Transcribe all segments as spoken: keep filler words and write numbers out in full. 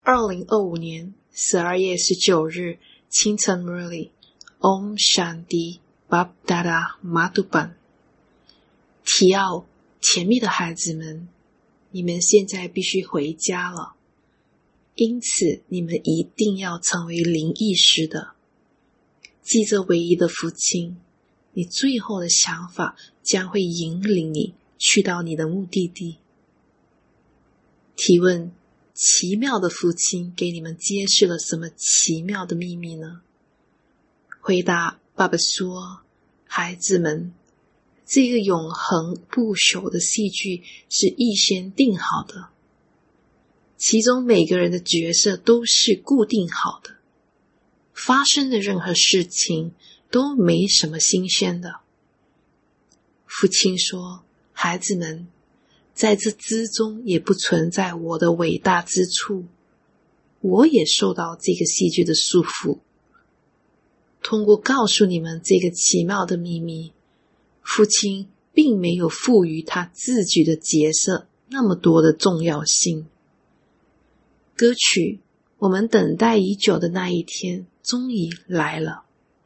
二零二五年十二月十九日清晨 Murli Om Shanti Bab Dada Madhuban。 提奥，甜蜜的孩子们，你们现在必须回家了，因此你们一定要成为灵意识的。记着唯一的父亲，你最后的想法将会引领你去到你的目的地。提问：奇妙的父亲给你们揭示了什么奇妙的秘密呢？回答：爸爸说，孩子们，这个永恒不朽的戏剧是预先定好的，其中每个人的角色都是固定好的，发生的任何事情都没什么新鲜的。父亲说，孩子们，在这之中也不存在我的伟大之处，我也受到这个戏剧的束缚。通过告诉你们这个奇妙的秘密，父亲并没有赋予他自己的角色那么多的重要性。歌曲我们等待已久的那一天终于来了。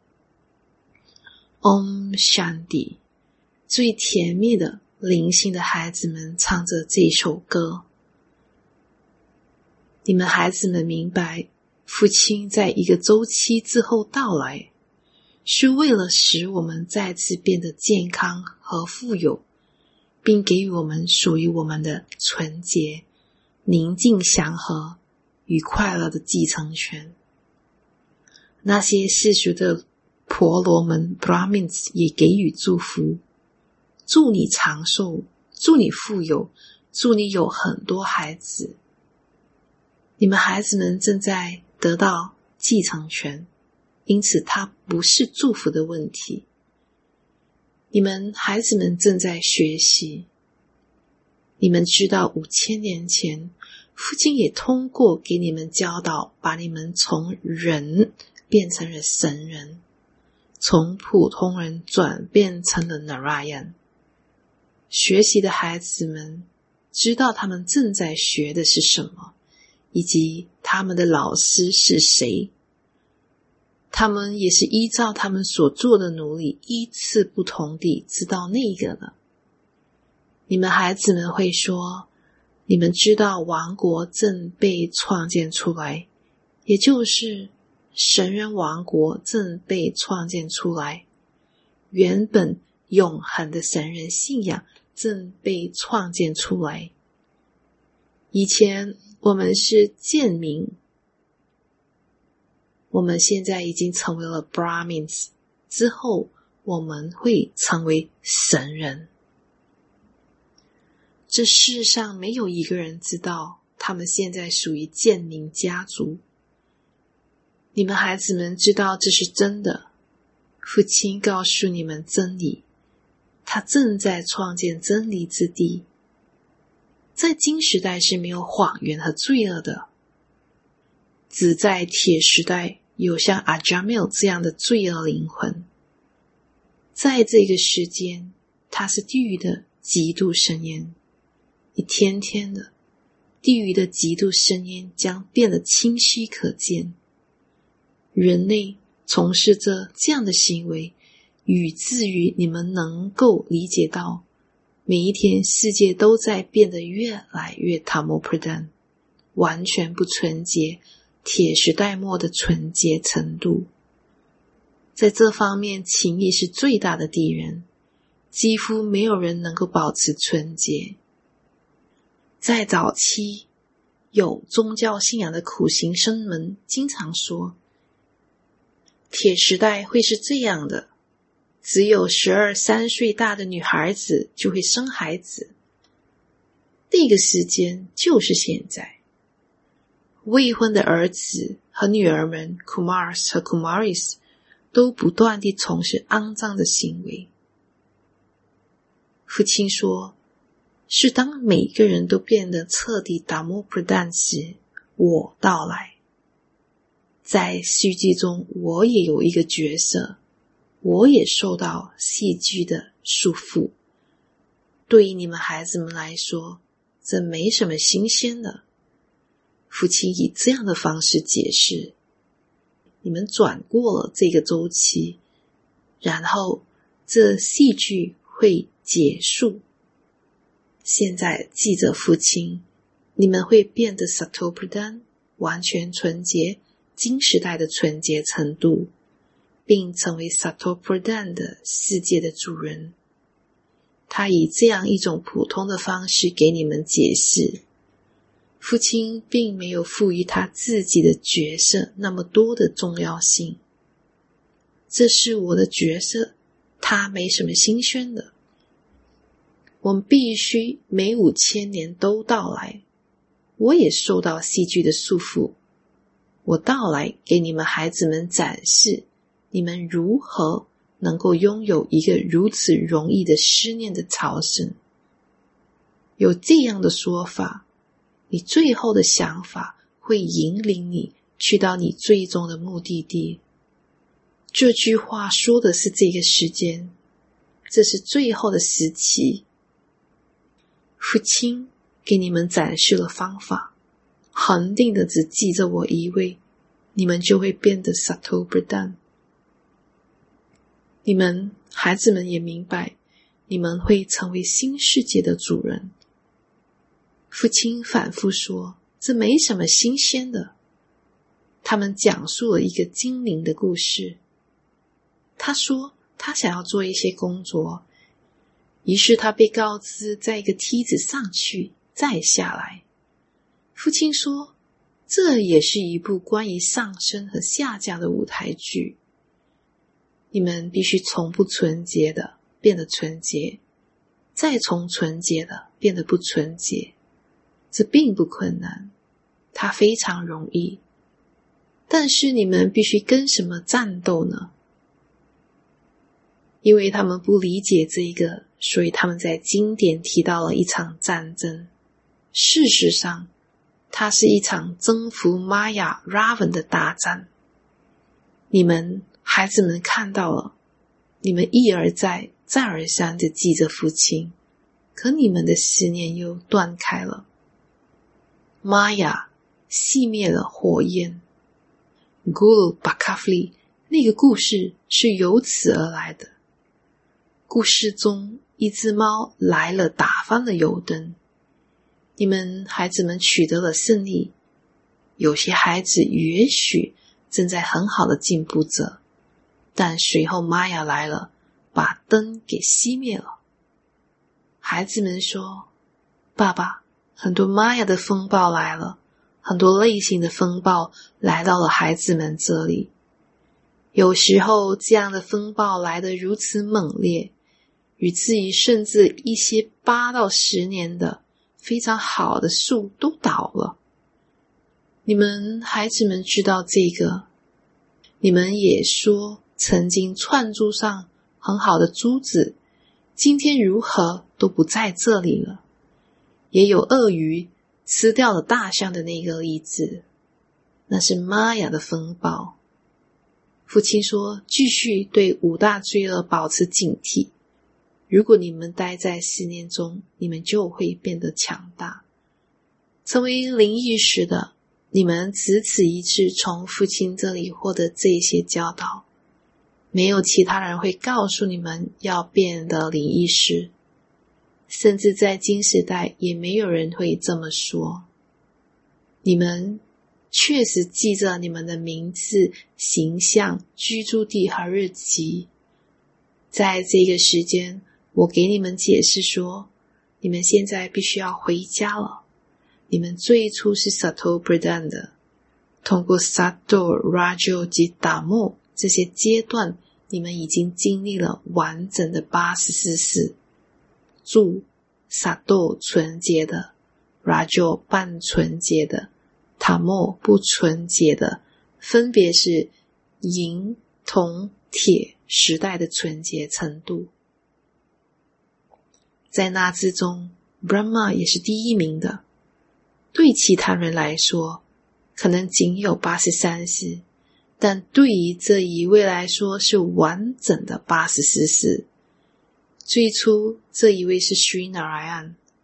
Om Shanti， 最甜蜜的灵性的孩子们唱着这首歌。你们孩子们明白，父亲在一个周期之后到来，是为了使我们再次变得健康和富有，并给予我们属于我们的纯洁、宁静、祥和与快乐的继承权。那些世俗的婆罗门 Brahmins 也给予祝福，祝你长寿，祝你富有，祝你有很多孩子。你们孩子们正在得到继承权，因此它不是祝福的问题。你们孩子们正在学习，你们知道五千年前父亲也通过给你们教导，把你们从人变成了神人，从普通人转变成了 Narayan。 学习的孩子们知道他们正在学的是什么，以及他们的老师是谁。他们也是依照他们所做的努力，依次不同地知道那个了。你们孩子们会说，你们知道王国正被创建出来，也就是神人王国正被创建出来，原本永恒的神人信仰正被创建出来。以前我们是贱民，我们现在已经成为了 Brahmins， 之后我们会成为神人。这世上没有一个人知道他们现在属于贱民家族。你们孩子们知道这是真的，父亲告诉你们真理，他正在创建真理之地。在金时代是没有谎言和罪恶的，只在铁时代有像阿伽缪这样的罪恶灵魂。在这个时间，它是地狱的极度深渊，一天天的，地狱的极度深渊将变得清晰可见。人类从事着这样的行为，以至于你们能够理解到，每一天世界都在变得越来越 Tamo Pradhan， 完全不纯洁，铁时代末的纯洁程度。在这方面，情欲是最大的敌人，几乎没有人能够保持纯洁。在早期，有宗教信仰的苦行僧们经常说，铁时代会是这样的，只有十二三岁大的女孩子就会生孩子。那个时间就是现在。未婚的儿子和女儿们 Kumars 和 Kumaris 都不断地从事肮脏的行为。父亲说，是当每个人都变得彻底 Tamo Pradhan 时，我到来。在戏剧中，我也有一个角色，我也受到戏剧的束缚。对于你们孩子们来说，这没什么新鲜的。 父亲以这样的方式解释，你们转过了这个周期，然后这戏剧会结束。现在记着父亲，你们会变得 Sato Pradhan 完全纯洁，金时代的纯洁程度，并成为 Sato Pradhan 的世界的主人。他以这样一种普通的方式给你们解释，父亲并没有赋予他自己的角色那么多的重要性。这是我的角色，他没什么新鲜的。我们必须每五千年都到来。我也受到戏剧的束缚。我到来给你们孩子们展示，你们如何能够拥有一个如此容易的思念的超生。有这样的说法，你最后的想法会引领你去到你最终的目的地。这句话说的是这个时间，这是最后的时期。父亲给你们展示了方法，恒定的只记着我一位，你们就会变得 Sato Pradhan。你们孩子们也明白，你们会成为新世界的主人。父亲反复说，这没什么新鲜的。他们讲述了一个精灵的故事。他说他想要做一些工作，于是他被告知在一个梯子上去再下来。父亲说，这也是一部关于上升和下降的舞台剧。你们必须从不纯洁的变得纯洁，再从纯洁的变得不纯洁。这并不困难，它非常容易。但是你们必须跟什么战斗呢？因为他们不理解这个，所以他们在经典提到了一场战争。事实上，它是一场征服玛雅 Ravan 的大战。你们孩子们看到了，你们一而再再而三地记着父亲，可你们的思念又断开了。玛雅熄灭了火焰。Gulu Bakafli 那个故事是由此而来的。故事中，一只猫来了，打翻了油灯。你们孩子们取得了胜利。有些孩子也许正在很好的进步着，但随后玛雅来了，把灯给熄灭了。孩子们说，爸爸，很多玛雅的风暴来了，很多类型的风暴来到了孩子们这里。有时候这样的风暴来得如此猛烈，以至于甚至一些八到十年的非常好的树都倒了。你们孩子们知道这个，你们也说曾经串珠上很好的珠子，今天如何都不在这里了。也有鳄鱼吃掉了大象的那个例子，那是玛雅的风暴。父亲说，继续对五大罪恶保持警惕。如果你们待在思念中，你们就会变得强大。成为灵意识的，你们只此一次从父亲这里获得这些教导，没有其他人会告诉你们要变得灵意识，甚至在今时代也没有人会这么说。你们确实记着你们的名字、形象、居住地和日期。在这个时间，我给你们解释说，你们现在必须要回家了。你们最初是 Sato Pradhan 的，通过 Sato、Rajo 及 Tamo 这些阶段，你们已经经历了完整的八十四世。注 Sato 纯洁的， Rajo 半纯洁的， Tamo 不纯洁的，分别是银、铜、铁时代的纯洁程度。在那之中 Brahma 也是第一名的。对其他人来说可能仅有八十三世，但对于这一位来说是完整的八十四世。最初这一位是 Sri Narayan，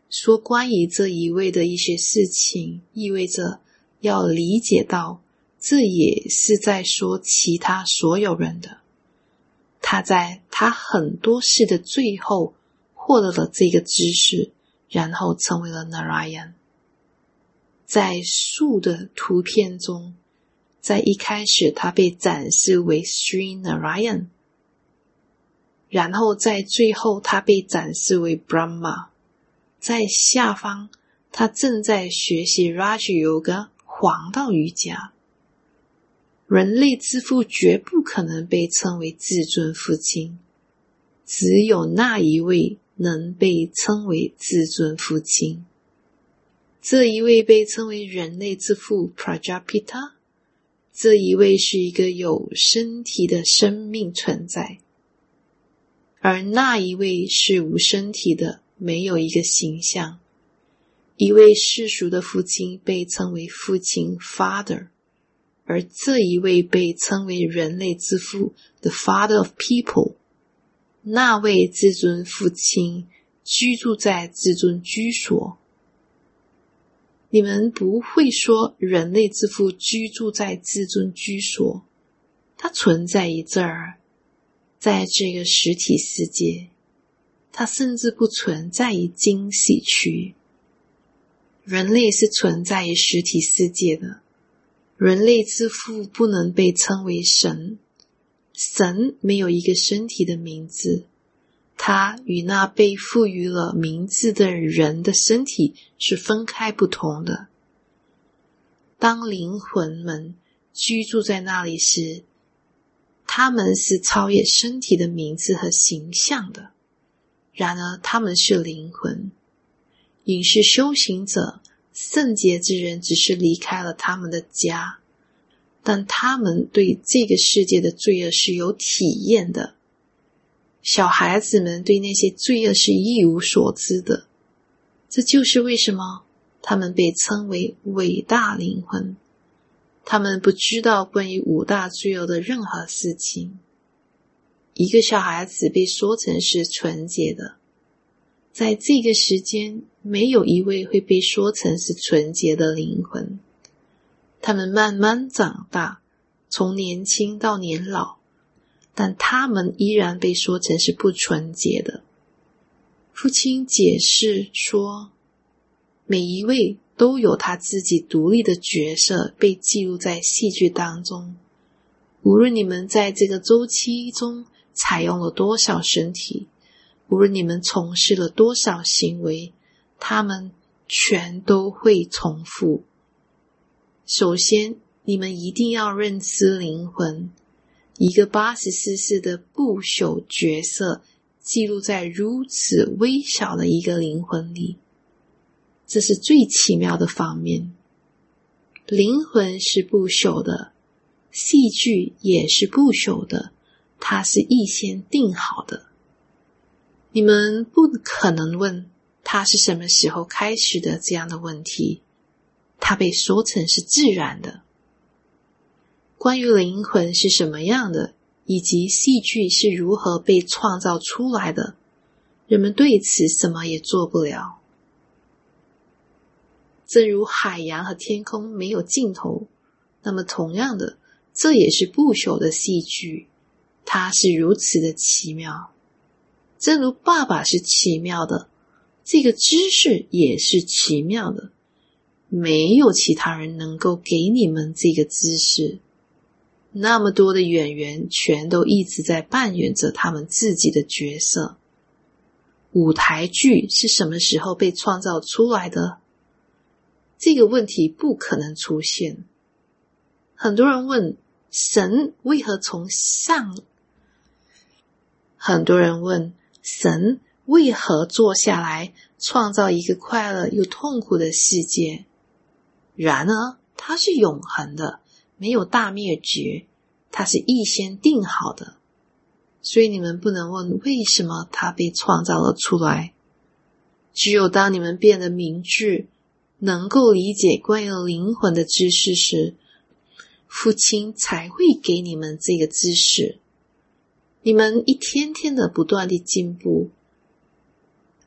说关于这一位的一些事情，意味着要理解到这也是在说其他所有人的。他在他很多事的最后获得了这个知识，然后成为了 Narayan。 在树的图片中，在一开始他被展示为 Sri Narayan， 然后在最后他被展示为 Brahma。 在下方他正在学习 Raja Yoga 黄道瑜伽。人类之父绝不可能被称为至尊父亲，只有那一位能被称为至尊父亲。这一位被称为人类之父 Prajapita， 这一位是一个有身体的生命存在，而那一位是无身体的，没有一个形象。一位世俗的父亲被称为父亲 Father， 而这一位被称为人类之父 The Father of People。 那位至尊父亲居住在至尊居所。你们不会说人类之父居住在至尊居所，它存在于这儿，在这个实体世界，它甚至不存在于精细区。人类是存在于实体世界的，人类之父不能被称为神，神没有一个身体的名字，他与那被赋予了名字的人的身体是分开不同的。当灵魂们居住在那里时，他们是超越身体的名字和形象的，然而他们是灵魂。隐士修行者、圣洁之人只是离开了他们的家，但他们对这个世界的罪恶是有体验的。小孩子们对那些罪恶是一无所知的，这就是为什么他们被称为伟大灵魂。他们不知道关于五大罪恶的任何事情。一个小孩子被说成是纯洁的，在这个时间，没有一位会被说成是纯洁的灵魂。他们慢慢长大，从年轻到年老，但他们依然被说成是不纯洁的。父亲解释说，每一位都有他自己独立的角色被记录在戏剧当中。无论你们在这个周期中采用了多少身体，无论你们从事了多少行为，他们全都会重复。首先，你们一定要认知灵魂，一个八十四世的不朽角色记录在如此微小的一个灵魂里，这是最奇妙的方面。灵魂是不朽的，戏剧也是不朽的，它是预先定好的。你们不可能问它是什么时候开始的这样的问题，它被说成是自然的。关于灵魂是什么样的，以及戏剧是如何被创造出来的，人们对此什么也做不了。正如海洋和天空没有尽头，那么同样的，这也是不朽的戏剧，它是如此的奇妙。正如爸爸是奇妙的，这个知识也是奇妙的，没有其他人能够给你们这个知识。那么多的演员全都一直在扮演着他们自己的角色。舞台剧是什么时候被创造出来的？这个问题不可能出现。很多人问，神为何从上？很多人问，神为何坐下来创造一个快乐又痛苦的世界？然而，它是永恒的，没有大灭绝，它是预先定好的。所以你们不能问为什么它被创造了出来。只有当你们变得明智，能够理解关于灵魂的知识时，父亲才会给你们这个知识。你们一天天的不断地进步，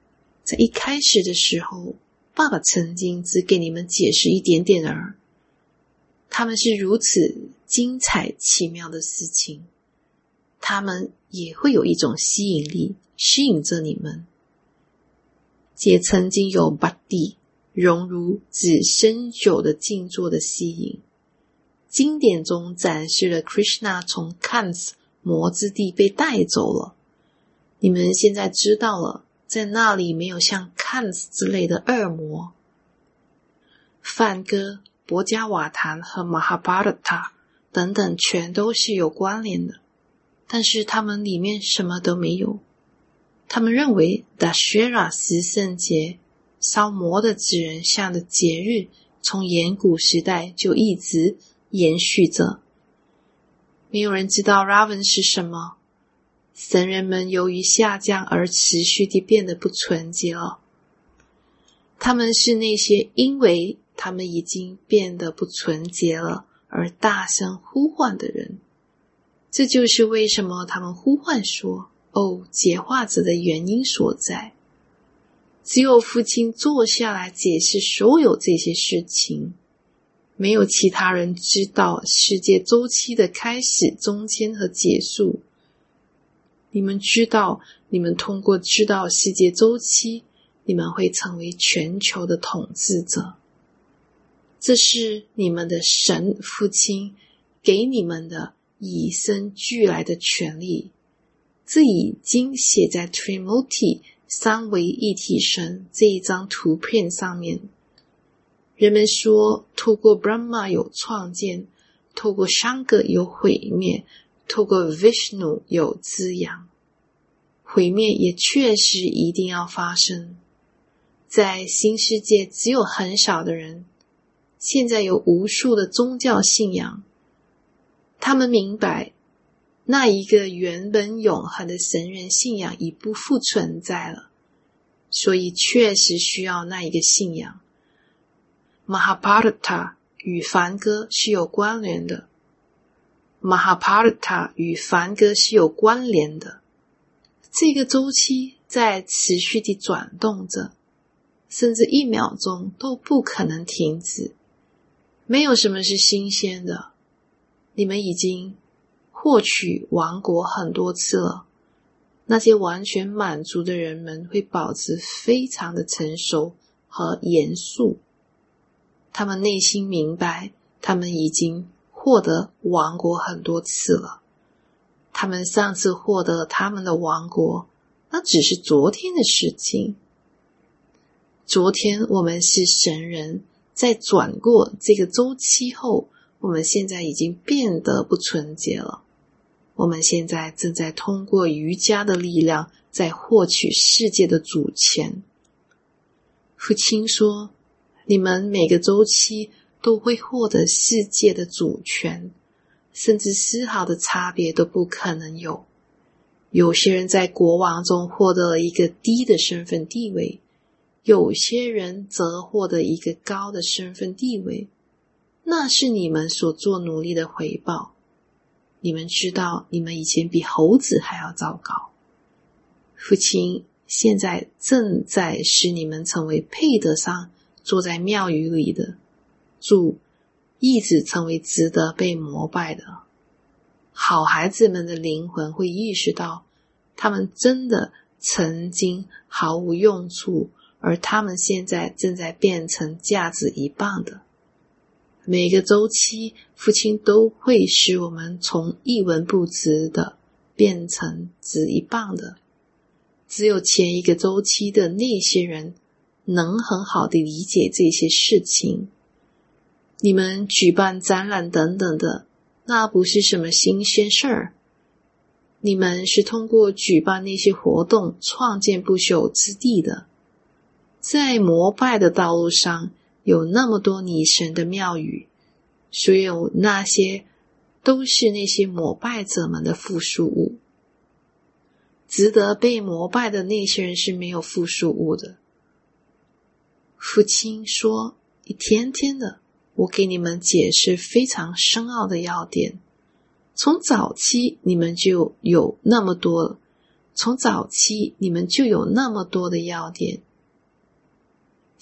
在一开始的时候，爸爸曾经只给你们解释一点点而已。他们是如此精彩奇妙的事情，他们也会有一种吸引力，吸引着你们。也曾经有 bhakti 融入至深久的静坐的吸引。经典中展示了 Krishna 从 Kans 魔之地被带走了。你们现在知道了，在那里没有像 Kans 之类的恶魔。梵歌、博迦瓦坛和 Mahabharata 等等全都是有关联的，但是他们里面什么都没有。他们认为 Dashera 十圣节烧魔的纸人像的节日从远古时代就一直延续着。没有人知道 Ravan 是什么，神人们由于下降而持续地变得不纯洁了。他们是那些因为他们已经变得不纯洁了而大声呼唤的人。这就是为什么他们呼唤说哦，解化者的原因所在。只有父亲坐下来解释所有这些事情，没有其他人知道世界周期的开始、中间和结束。你们知道，你们通过知道世界周期，你们会成为全球的统治者。这是你们的神父亲给你们的与生俱来的权利。这已经写在 Trimurti 三位一体神这一张图片上面。人们说透过 Brahma 有创建，透过 Shankar 有毁灭，透过 Vishnu 有滋养。毁灭也确实一定要发生。在新世界只有很少的人，现在有无数的宗教信仰。他们明白那一个原本永恒的神人信仰已不复存在了，所以确实需要那一个信仰。Mahabharata 与梵歌是有关联的。Mahabharata 与梵歌是有关联的。这个周期在持续地转动着，甚至一秒钟都不可能停止。没有什么是新鲜的。你们已经获取王国很多次了。那些完全满足的人们会保持非常的成熟和严肃。他们内心明白，他们已经获得王国很多次了。他们上次获得他们的王国，那只是昨天的事情。昨天我们是神人，在转过这个周期后，我们现在已经变得不纯洁了。我们现在正在通过瑜伽的力量，在获取世界的主权。父亲说，你们每个周期都会获得世界的主权，甚至丝毫的差别都不可能有。有些人在国王中获得了一个低的身份地位，有些人则获得一个高的身份地位。那是你们所做努力的回报。你们知道，你们以前比猴子还要糟糕。父亲现在正在使你们成为配得上坐在庙宇里的主，一直成为值得被膜拜的。好孩子们的灵魂会意识到，他们真的曾经毫无用处，而他们现在正在变成价值一半的。每个周期，父亲都会使我们从一文不值的变成值一半的。只有前一个周期的那些人能很好地理解这些事情。你们举办展览等等的，那不是什么新鲜事儿。你们是通过举办那些活动创建不朽之地的。在膜拜的道路上，有那么多女神的庙宇，所有那些都是那些膜拜者们的附属物。值得被膜拜的那些人是没有附属物的。父亲说，一天天的，我给你们解释非常深奥的要点。从早期你们就有那么多，从早期你们就有那么多的要点。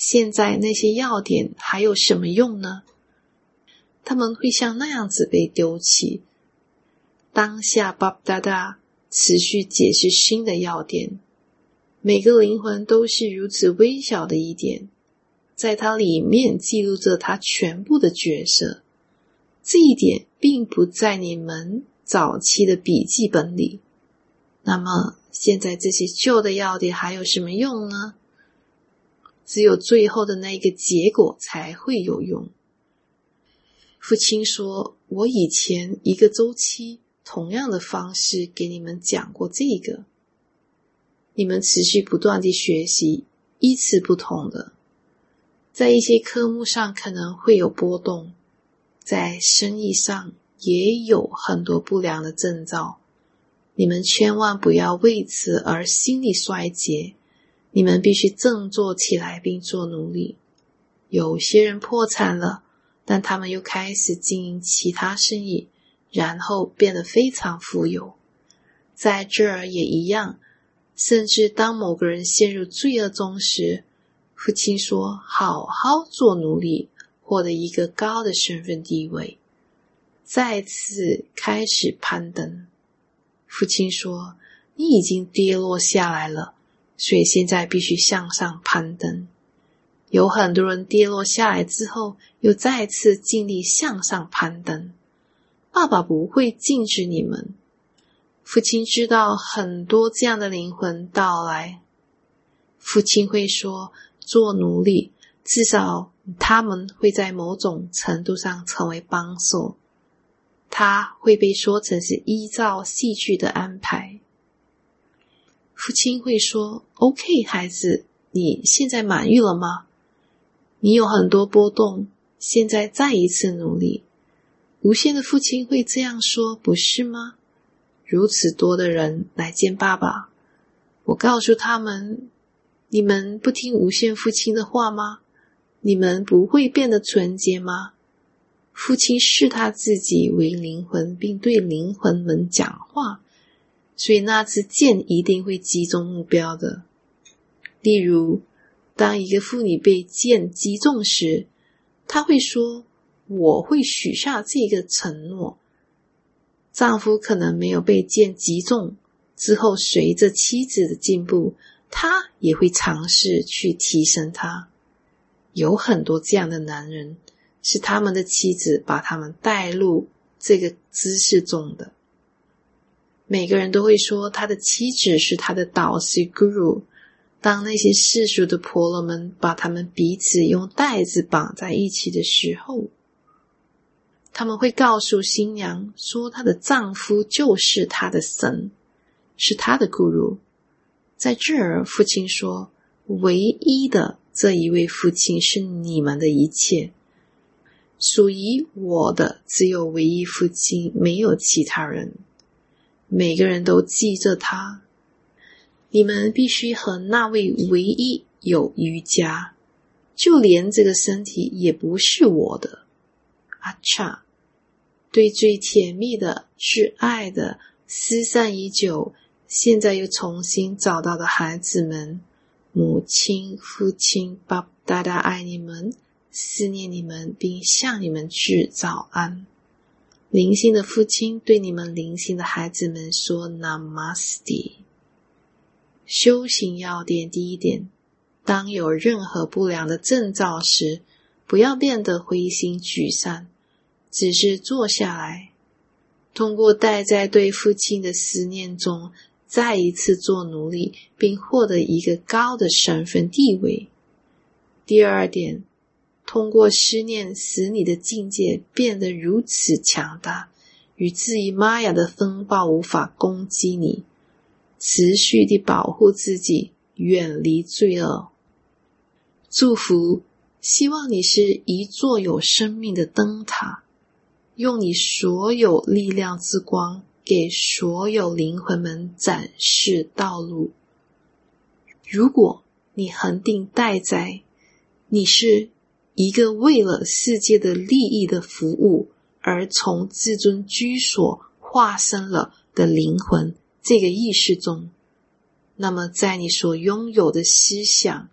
现在那些要点还有什么用呢？他们会像那样子被丢弃。当下巴布达达持续解释新的要点，每个灵魂都是如此微小的一点，在它里面记录着它全部的角色。这一点并不在你们早期的笔记本里。那么现在这些旧的要点还有什么用呢？只有最后的那个结果才会有用。父亲说，我以前一个周期同样的方式给你们讲过这个。你们持续不断地学习，依次不同的。在一些科目上可能会有波动，在生意上也有很多不良的征兆。你们千万不要为此而心力衰竭，你们必须振作起来并做努力。有些人破产了，但他们又开始经营其他生意，然后变得非常富有。在这儿也一样，甚至当某个人陷入罪恶中时，父亲说好好做努力，获得一个高的身份地位，再次开始攀登。父亲说，你已经跌落下来了，所以现在必须向上攀登。有很多人跌落下来之后，又再次尽力向上攀登。爸爸不会禁止你们。父亲知道很多这样的灵魂到来。父亲会说，做努力，至少他们会在某种程度上成为帮手。他会被说成是依照戏剧的安排。父亲会说 OK 孩子，你现在满意了吗？你有很多波动，现在再一次努力。无限的父亲会这样说，不是吗？如此多的人来见爸爸，我告诉他们，你们不听无限父亲的话吗？你们不会变得纯洁吗？父亲视他自己为灵魂，并对灵魂们讲话，所以那支箭一定会击中目标的。例如，当一个妇女被箭击中时，她会说，我会许下这个承诺。丈夫可能没有被箭击中，之后随着妻子的进步，他也会尝试去提升她。有很多这样的男人，是他们的妻子把他们带入这个姿势中的。每个人都会说他的妻子是他的导师 guru。 当那些世俗的婆罗门把他们彼此用带子绑在一起的时候，他们会告诉新娘说她的丈夫就是她的神，是她的 guru。 在这儿父亲说，唯一的这一位父亲是你们的一切，属于我的只有唯一父亲，没有其他人。每个人都记着他。你们必须和那位唯一有瑜伽，就连这个身体也不是我的。阿恰，对最甜蜜的、挚爱的、失散已久，现在又重新找到的孩子们，母亲、父亲、巴布达达爱你们，思念你们，并向你们致早安。灵性的父亲对你们灵性的孩子们说 Namaste。 修行要点第一点，当有任何不良的征兆时，不要变得灰心沮丧，只是坐下来，通过待在对父亲的思念中，再一次做努力，并获得一个高的身份地位。第二点，通过思念使你的境界变得如此强大，以至于玛雅的风暴无法攻击你。持续地保护自己，远离罪恶。祝福，希望你是一座有生命的灯塔，用你所有力量之光给所有灵魂们展示道路。如果你恒定待在，你是一个为了世界的利益的服务而从至尊居所化身了的灵魂这个意识中，那么在你所拥有的思想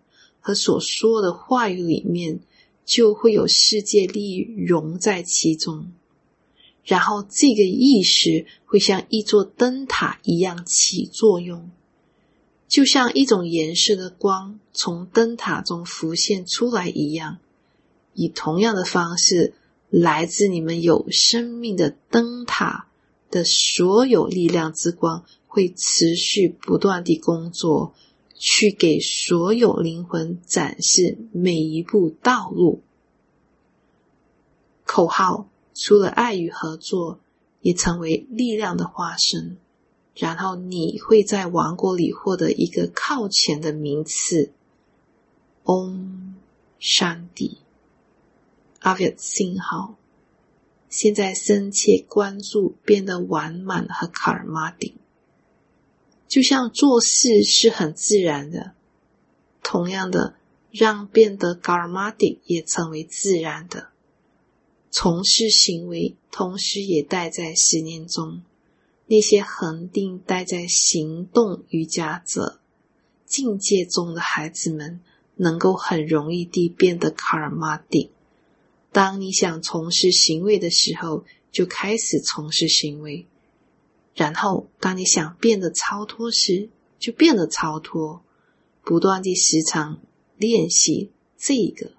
和所说的话语里面，就会有世界力融在其中。然后这个意识会像一座灯塔一样起作用，就像一种颜色的光从灯塔中浮现出来一样。以同样的方式，来自你们有生命的灯塔的所有力量之光会持续不断地工作，去给所有灵魂展示每一步道路。口号除了爱与合作，也成为力量的化身。然后你会在王国里获得一个靠前的名次。Om Shanti。阿维信号。现在深切关注变得完满和卡尔玛顶。就像做事是很自然的，同样的，让变得卡尔玛顶也成为自然的。从事行为同时也带在思念中。那些恒定待在行动瑜伽者境界中的孩子们，能够很容易地变得卡尔玛顶。当你想从事行为的时候，就开始从事行为。然后当你想变得超脱时，就变得超脱。不断地时常练习这个